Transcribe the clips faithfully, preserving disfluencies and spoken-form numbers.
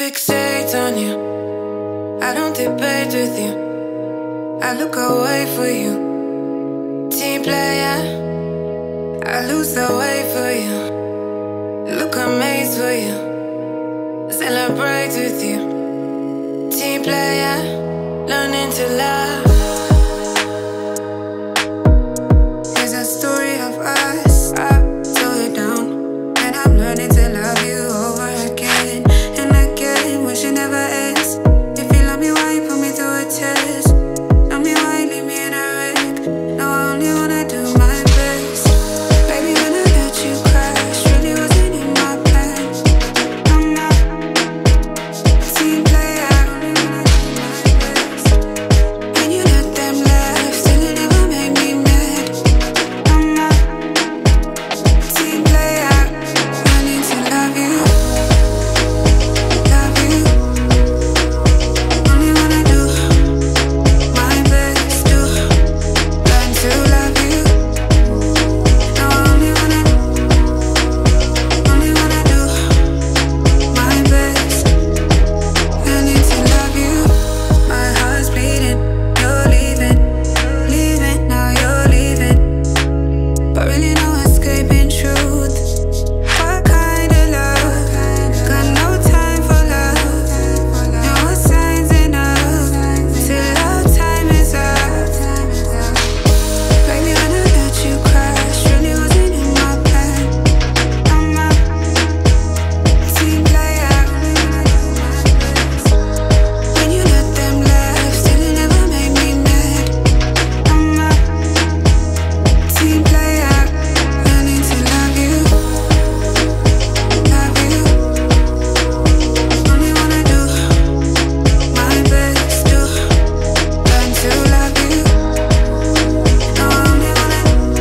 Fixate on you, I don't debate with you, I look away for you. Team player, I lose the way for you. Look amazed for you, celebrate with you. Team player, learning to love. Here's a story of us, up, slow it down, and I'm learning to love you over again and again. Wish it never ends. If you love me, why you put me through a test? Tell me why you leave me in a wreck. No, I only wanna do my best. Baby, when I let you crash, really wasn't in my plan. I'm not a team player, I only wanna do my best. When you let them laugh, still it never made me mad. I'm not a team player, learning to love you, love you. Only wanna do my best to learn to love you. No, I only wanna, only wanna do my best, learning to love you. My heart's bleeding, you're leaving, leaving, now you're leaving. But really no escaping truth. What kind of love? Got no time for love. No signs enough till our time is up. Baby, when I let you crash, really wasn't in my plan. I'm not a team player, only wanna do my best. When you let them laugh, still it never made me mad. I'm not a team player, learning to love you, love you. Only wanna do my best to learn to love you. No, I only wanna,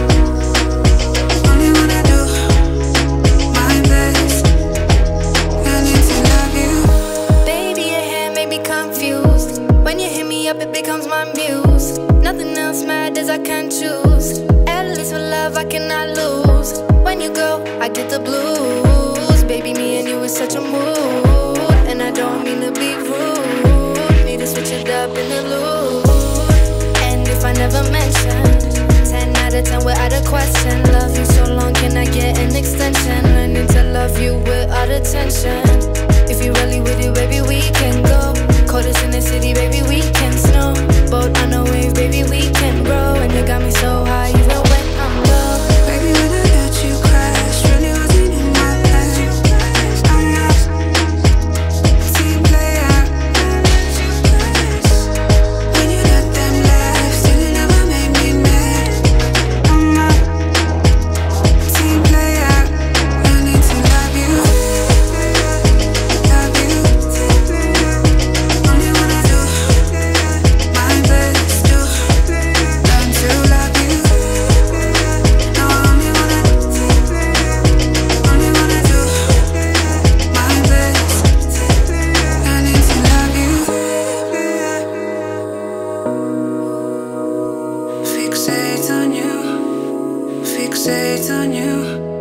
only wanna do my best, learning to love you. Baby, your hair made me confused. When you hit me up, it becomes my muse. Nothing else matters, I can't choose. At least for love, I cannot lose. When you go, I get the blues. Baby, me and you is such a mood. And I don't mean to be rude. Need to switch it up in the loop. And if I never mentioned, ten out of ten without a question. Love you so long, can I get an extension? Learning to love you without attention. If you really with it, baby, we can go. Coldest in the city, baby, we can snow. Boat on a wave, baby, we can grow. And you got me so high, even when I'm low. Baby, when I let you crash, really wasn't in my plan. I'm not a team player. When you let them laugh, still it never made me mad. I'm not a team player, learning to love you, love you. Only wanna do my best to learn to love you. No, I only wanna, only wanna do my best, learning to love you. Fixate on you, fixate on you.